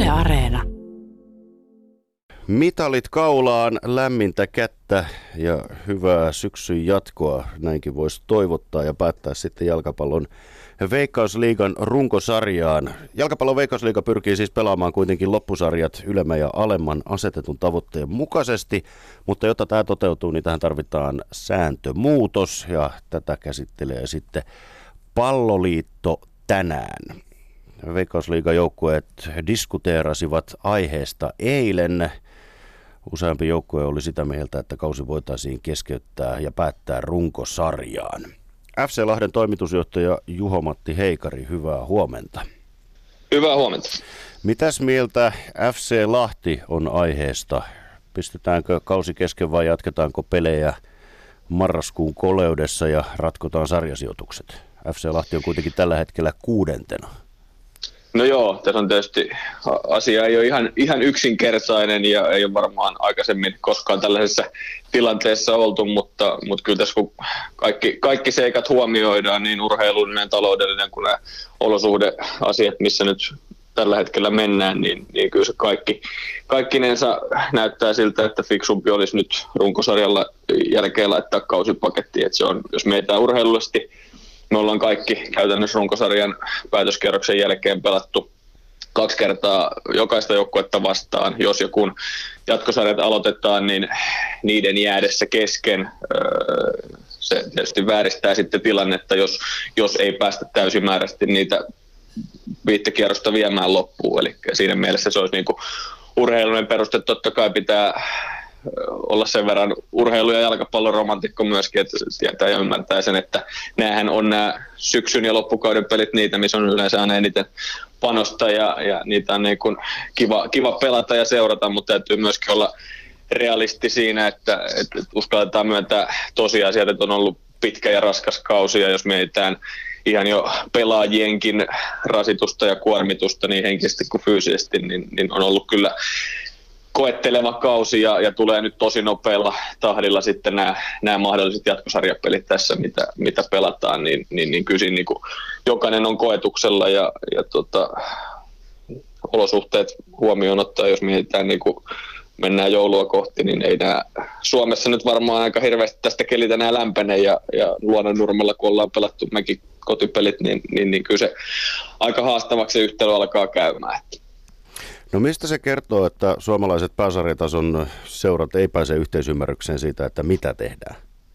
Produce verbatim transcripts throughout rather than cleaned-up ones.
Yle Areena. Mitalit kaulaan, lämmintä kättä ja hyvää syksyn jatkoa. Näinkin voisi toivottaa ja päättää sitten jalkapallon Veikkausliigan runkosarjaan. Jalkapallon Veikkausliiga pyrkii siis pelaamaan kuitenkin loppusarjat ylemmän ja alemman asetetun tavoitteen mukaisesti, mutta jotta tämä toteutuu, niin tähän tarvitaan sääntömuutos ja tätä käsittelee sitten Palloliitto tänään. Veikkausliigan joukkueet diskuteerasivat aiheesta eilen. Useampi joukkue oli sitä mieltä, että kausi voitaisiin keskeyttää ja päättää runkosarjaan. F C Lahden toimitusjohtaja Juho-Matti Heikari, hyvää huomenta. Hyvää huomenta. Mitäs mieltä F C Lahti on aiheesta? Pistetäänkö kausi kesken vai jatketaanko pelejä marraskuun koleudessa ja ratkotaan sarjasijoitukset? F C Lahti on kuitenkin tällä hetkellä kuudentena. No joo, tässä on tietysti asia ei ole ihan, ihan yksinkertainen ja ei ole varmaan aikaisemmin koskaan tällaisessa tilanteessa oltu, mutta, mutta kyllä tässä kun kaikki, kaikki seikat huomioidaan, niin urheilullinen, taloudellinen kuin nämä olosuhdeasiat, missä nyt tällä hetkellä mennään, niin, niin kyllä se kaikki, kaikkinensa näyttää siltä, että fiksumpi olisi nyt runkosarjalla jälkeen laittaa kausipaketti, että se on, jos mietitään urheilullisesti, me ollaan kaikki käytännössä runkosarjan päätöskierroksen jälkeen pelattu kaksi kertaa jokaista joukkuetta vastaan. Jos ja kun jatkosarjat aloitetaan, niin niiden jäädessä kesken se tietysti vääristää sitten tilannetta, jos, jos ei päästä täysimääräisesti niitä viittekierrosta viemään loppuun. Eli siinä mielessä se olisi niin kuin urheilullinen peruste. Totta kai pitää olla sen verran urheilu- ja jalkapalloromantikko myöskin, että tietää ja ymmärtää sen, että näähän on nämä syksyn ja loppukauden pelit niitä, missä on yleensä aina eniten panosta ja, ja niitä on niin kuin kiva, kiva pelata ja seurata, mutta täytyy myöskin olla realisti siinä, että, että uskalletaan myöntää tosiasiat, että on ollut pitkä ja raskas kausi ja jos mietitään ihan jo pelaajienkin rasitusta ja kuormitusta niin henkisesti kuin fyysisesti, niin, niin on ollut kyllä koetteleva kausi ja, ja tulee nyt tosi nopealla tahdilla sitten nämä, nämä mahdolliset jatkosarjapelit tässä, mitä, mitä pelataan, niin, niin, niin kyllä niin kuin jokainen on koetuksella ja, ja tota, olosuhteet huomioon ottaa, jos mietitään niin kuin mennään joulua kohti, niin ei nämä Suomessa nyt varmaan aika hirveästi tästä kelitä nämä lämpene ja, ja Luonnonnurmella, kun ollaan pelattu mekin kotipelit, niin, niin, niin kyllä se aika haastavaksi se yhtälö alkaa käymään. No mistä se kertoo, että suomalaiset pääsarjatason seurat ei pääse yhteisymmärrykseen siitä, että mitä tehdään?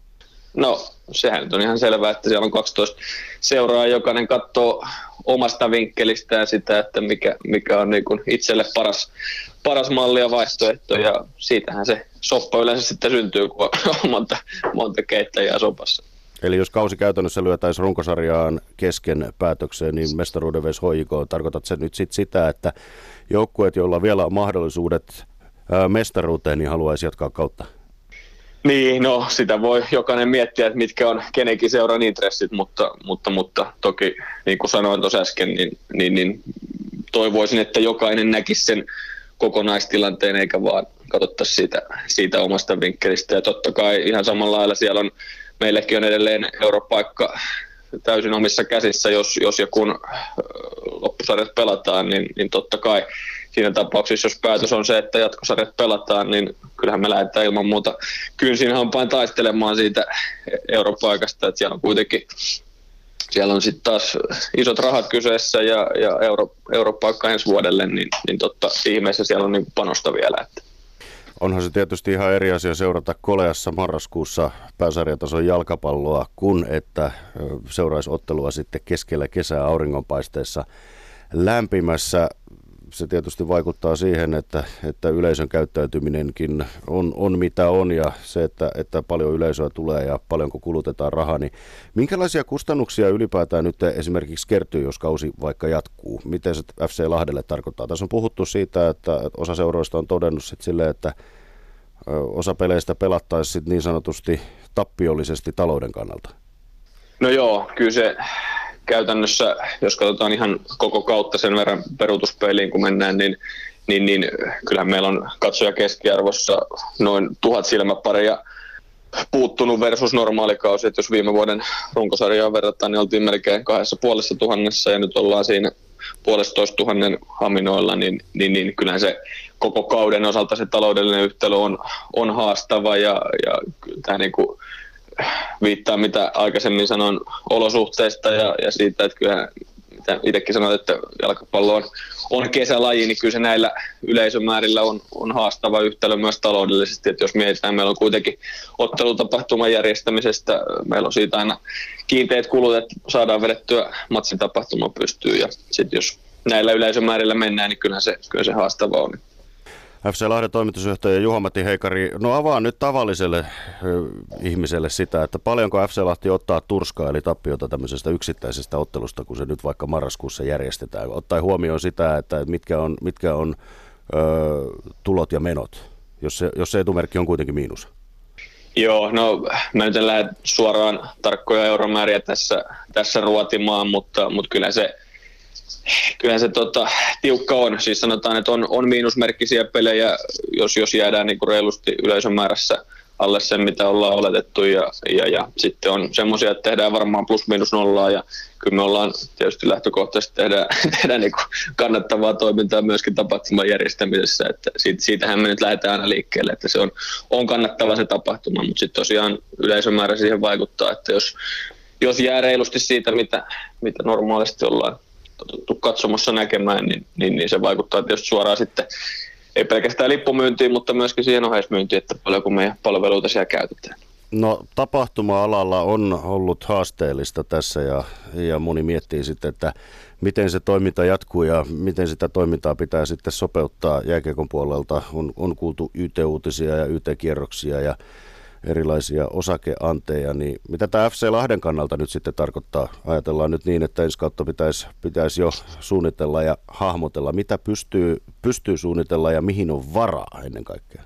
No sehän nyt on ihan selvää, että siellä on kaksitoista seuraa, jokainen katsoo omasta vinkkelistään sitä, että mikä, mikä on niin kuin itselle paras, paras malli ja vaihtoehto ja siitähän se soppa yleensä sitten syntyy, kun on monta, monta keittäjää sopassa. Eli jos kausi käytännössä lyötäisiin runkosarjaan kesken päätökseen, niin mestaruuden veisi H J K. Tarkoitat se nyt sit sitä, että joukkueet, joilla vielä on mahdollisuudet ää, mestaruuteen, niin haluaisi jatkaa kautta? Niin, no sitä voi jokainen miettiä, että mitkä on kenenkin seuran intressit, mutta, mutta, mutta toki niin kuin sanoin tuossa äsken, niin, niin, niin toivoisin, että jokainen näkisi sen kokonaistilanteen eikä vaan katsottaisi siitä, siitä omasta vinkkelistä. Ja totta kai ihan samalla lailla siellä on, meillekin on edelleen europaikka täysin omissa käsissä, jos, jos ja kun loppusarjat pelataan, niin, niin totta kai siinä tapauksessa, jos päätös on se, että jatkosarjat pelataan, niin kyllähän me lähdetään ilman muuta kynsin hampain taistelemaan siitä europaikasta, että siellä on kuitenkin siellä on sitten taas isot rahat kyseessä ja, ja euro, europaikka ensi vuodelle, niin, niin totta ihmeessä siellä on niin panosta vielä. Että. Onhan se tietysti ihan eri asia seurata Koleassa marraskuussa pääsarjatason jalkapalloa, kun että seuraisi ottelua sitten keskellä kesää auringonpaisteessa lämpimässä. Se tietysti vaikuttaa siihen, että, että yleisön käyttäytyminenkin on, on mitä on ja se, että, että paljon yleisöä tulee ja paljonko kulutetaan rahaa, niin minkälaisia kustannuksia ylipäätään nyt esimerkiksi kertyy, jos kausi vaikka jatkuu? Miten se F C Lahdelle tarkoittaa? Tässä on puhuttu siitä, että osa seuroista on todennut sit silleen, että osa peleistä pelattaisiin niin sanotusti tappiollisesti talouden kannalta. No joo, kyllä se käytännössä, jos katsotaan ihan koko kautta sen verran peruutuspeiliin, kun mennään, niin, niin, niin kyllähän meillä on katsoja keskiarvossa noin tuhat silmäparia puuttunut versus normaalikausi, että jos viime vuoden runkosarjaan verrataan, niin oltiin melkein kahdessa puolessa tuhannessa ja nyt ollaan siinä puolestoista tuhannen haminoilla, niin, niin, niin kyllähän se koko kauden osalta se taloudellinen yhtälö on, on haastava ja, ja tämä niin kuin viittaa mitä aikaisemmin sanoin olosuhteista ja, ja siitä, että kyllähän mitä itsekin sanoit, että jalkapallo on, on kesälaji, niin kyllä se näillä yleisömäärillä on, on haastava yhtälö myös taloudellisesti, että jos mietitään, meillä on kuitenkin ottelutapahtuman järjestämisestä, meillä on siitä aina kiinteät kulut, että saadaan vedettyä matsitapahtuma pystyyn ja sitten jos näillä yleisömäärillä mennään, niin kyllähän se, kyllä se haastava on. F C Lahden toimitusjohtaja Juha-Matti Heikari, no avaa nyt tavalliselle ö, ihmiselle sitä, että paljonko F C Lahti ottaa turskaa eli tappiota tämmöisestä yksittäisestä ottelusta, kun se nyt vaikka marraskuussa järjestetään, ottaen huomioon sitä, että mitkä on, mitkä on ö, tulot ja menot, jos se, jos se etumerkki on kuitenkin miinus. Joo, no mä nyt en lähde suoraan tarkkoja euromääriä tässä, tässä ruotimaan, mutta, mutta kyllä se Kyllä se tota, tiukka on. Siis sanotaan, että on, on miinusmerkkisiä pelejä, jos, jos jäädään niin kuin reilusti yleisömäärässä alle sen, mitä ollaan oletettu. Ja, ja, ja sitten on semmoisia, että tehdään varmaan plus miinus nollaa. Ja kyllä me ollaan tietysti lähtökohtaisesti tehdään, tehdään niin kuin kannattavaa toimintaa myöskin tapahtuman järjestämisessä. Että siitä, siitähän me nyt lähdetään aina liikkeelle, että se on, on kannattava se tapahtuma. Mutta sitten tosiaan yleisömäärä siihen vaikuttaa, että jos, jos jää reilusti siitä, mitä, mitä normaalisti ollaan totuttu katsomassa näkemään, niin, niin, niin se vaikuttaa tietysti suoraan sitten, ei pelkästään lippumyyntiin, mutta myöskin siihen oheismyyntiin, että paljonko meidän palveluita siellä käytetään. No tapahtuma-alalla on ollut haasteellista tässä ja, ja moni miettii sitten, että miten se toiminta jatkuu ja miten sitä toimintaa pitää sitten sopeuttaa jääkiekon puolelta. On, on kuultu Y T-uutisia ja Y T-kierroksia ja erilaisia osakeanteja, niin mitä tämä F C Lahden kannalta nyt sitten tarkoittaa? Ajatellaan nyt niin, että ensi kautta pitäisi, pitäisi jo suunnitella ja hahmotella, mitä pystyy, pystyy suunnitella ja mihin on varaa ennen kaikkea.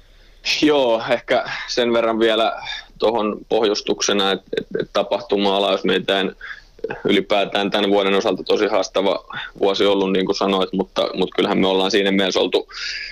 Joo, ehkä sen verran vielä tuohon pohjustuksena, että, että tapahtuma-ala, jos mietitään ylipäätään tämän vuoden osalta tosi haastava vuosi ollut, niin kuin sanoit, mutta, mutta kyllähän me ollaan siinä mielessä oltu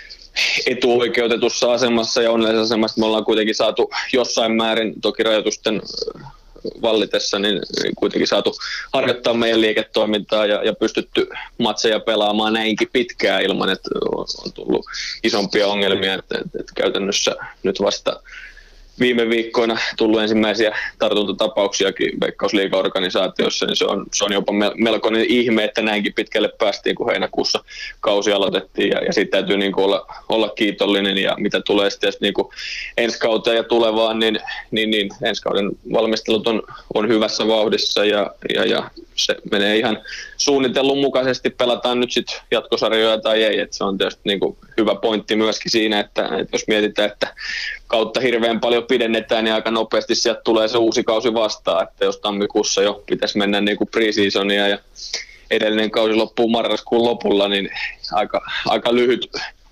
etuoikeutetussa asemassa ja onnellisessa asemassa. Me ollaan kuitenkin saatu jossain määrin, toki rajoitusten vallitessa, niin kuitenkin saatu harjoittaa meidän liiketoimintaa ja, ja pystytty matseja pelaamaan näinkin pitkään ilman, että on tullut isompia ongelmia. Että, että, että käytännössä nyt vasta viime viikkoina tullut ensimmäisiä tartuntatapauksiakin Veikkausliiga-organisaatiossa, niin se on, se on jopa melkoinen ihme, että näinkin pitkälle päästiin, kun heinäkuussa kausi aloitettiin, ja, ja siitä täytyy niin kuin olla, olla kiitollinen, ja mitä tulee sitten niin kuin ensi kauteen ja tulevaan, niin, niin, niin ensi kauden valmistelut on, on hyvässä vauhdissa, ja, ja, ja se menee ihan suunnitellun mukaisesti, pelataan nyt sitten jatkosarjoja tai ei, että se on tietysti niin kuin hyvä pointti myöskin siinä, että, että jos mietitään, että kautta hirveän paljon pidennetään, niin aika nopeasti sieltä tulee se uusi kausi vastaan, että jos tammikuussa jo pitäisi mennä niin kuin pre-seasonia ja edellinen kausi loppuu marraskuun lopulla, niin aika, aika lyhyt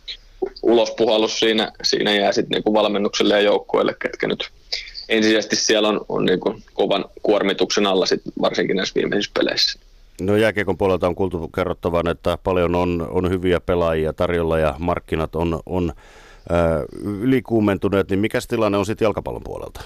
ulospuhallus siinä, siinä jää sitten niin kuin valmennukselle ja joukkueelle, ketkä nyt ensisijaisesti siellä on, on niin kuin kovan kuormituksen alla sit varsinkin näissä viimeisissä peleissä. No jääkiekon puolelta on kuultu kerrottavan, että paljon on, on hyviä pelaajia tarjolla ja markkinat on, on ää, ylikuumentuneet, niin mikä tilanne on sitten jalkapallon puolelta?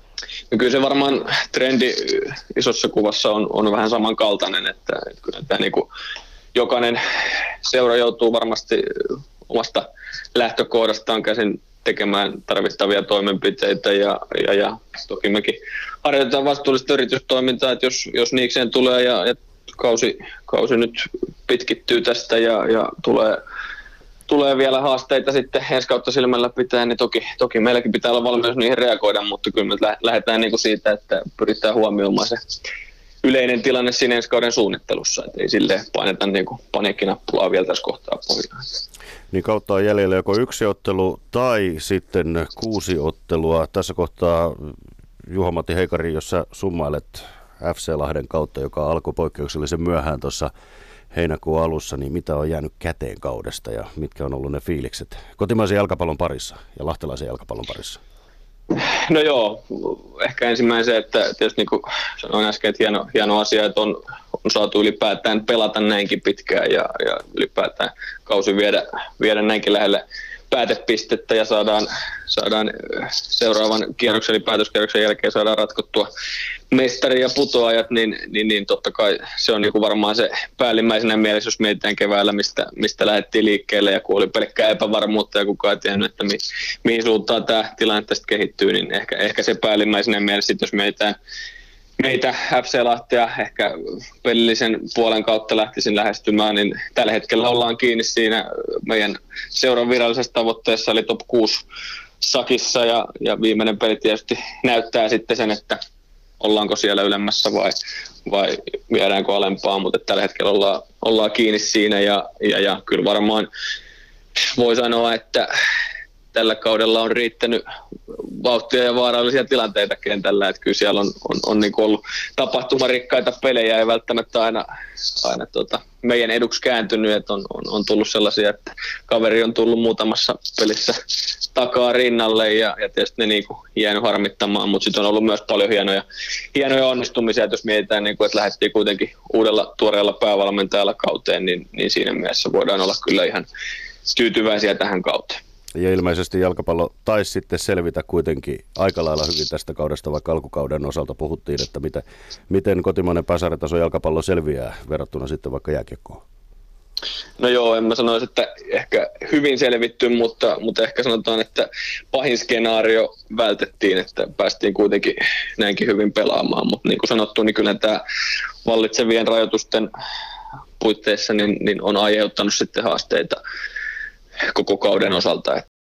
No kyllä se varmaan trendi isossa kuvassa on, on vähän samankaltainen, että, että kyllä tämä niin kuin jokainen seura joutuu varmasti omasta lähtökohdastaan käsin tekemään tarvittavia toimenpiteitä ja, ja, ja toki mekin harjoitetaan vastuullista yritystoimintaa, että jos, jos niikseen tulee ja, ja kausi, kausi nyt pitkittyy tästä ja, ja tulee, tulee vielä haasteita sitten ensi kautta silmällä pitää, niin toki, toki meilläkin pitää olla valmius niihin reagoida, mutta kyllä me lähdetään niin kuin siitä, että pyritään huomioimaan se yleinen tilanne siinä ensi kauden suunnittelussa, että ei silleen paineta niin kuin paniikkinappulaa vielä tässä kohtaa pohjaan. Niin kautta on jäljellä joko yksi ottelu tai sitten kuusi ottelua. Tässä kohtaa Juha-Matti Heikari, jos sä summailet F C Lahden kautta, joka alkoi poikkeuksellisen myöhään tuossa heinäkuun alussa, niin mitä on jäänyt käteen kaudesta ja mitkä on ollut ne fiilikset kotimaisen jalkapallon parissa ja lahtelaisen jalkapallon parissa? No joo, ehkä ensimmäisen, että tietysti niin kuin sanoin äsken, että hieno, hieno asia, että on, on saatu ylipäätään pelata näinkin pitkään ja, ja ylipäätään kausi viedä, viedä näinkin lähelle päätepistettä ja saadaan, saadaan seuraavan kierroksen eli päätöskierroksen jälkeen saadaan ratkottua mestari ja putoajat, niin, niin, niin totta kai se on niin varmaan se päällimmäisenä mielessä, jos mietitään keväällä, mistä, mistä lähdettiin liikkeelle ja kun oli pelkkää epävarmuutta ja kukaan ei tiennyt, että mi, mihin suuntaan tämä tilanne tästä kehittyy, niin ehkä, ehkä se päällimmäisenä mielessä, jos mietitään meitä F C Lahtea ehkä pelillisen puolen kautta lähtisin lähestymään, niin tällä hetkellä ollaan kiinni siinä meidän seuran virallisessa tavoitteessa, eli top kuusi sakissa, ja, ja viimeinen peli tietysti näyttää sitten sen, että ollaanko siellä ylemmässä vai, vai viedäänkö alempaa, mutta tällä hetkellä ollaan, ollaan kiinni siinä, ja, ja, ja kyllä varmaan voi sanoa, että tällä kaudella on riittänyt vauhtia ja vaarallisia tilanteita kentällä, että kyllä siellä on, on, on niin ollut tapahtumarikkaita pelejä ja välttämättä aina, aina tota, meidän eduksi kääntynyt, että on, on, on tullut sellaisia, että kaveri on tullut muutamassa pelissä takaa rinnalle ja, ja tietysti ne niin kuin jäänyt harmittamaan, mutta sitten on ollut myös paljon hienoja, hienoja onnistumisia, että jos mietitään, niin kuin, että lähdettiin kuitenkin uudella tuoreella päävalmentajalla kauteen, niin, niin siinä mielessä voidaan olla kyllä ihan tyytyväisiä tähän kauteen. Ja ilmeisesti jalkapallo taisi sitten selvitä kuitenkin aika lailla hyvin tästä kaudesta, vaikka alkukauden osalta puhuttiin, että miten, miten kotimainen pääsarjatason jalkapallo selviää verrattuna sitten vaikka jääkiekkoon. No joo, en mä sanoisi, että ehkä hyvin selvitty, mutta, mutta ehkä sanotaan, että pahin skenaario vältettiin, että päästiin kuitenkin näinkin hyvin pelaamaan, mutta niin kuin sanottu, niin kyllä tämä vallitsevien rajoitusten puitteissa niin, niin on aiheuttanut sitten haasteita koko kauden osalta.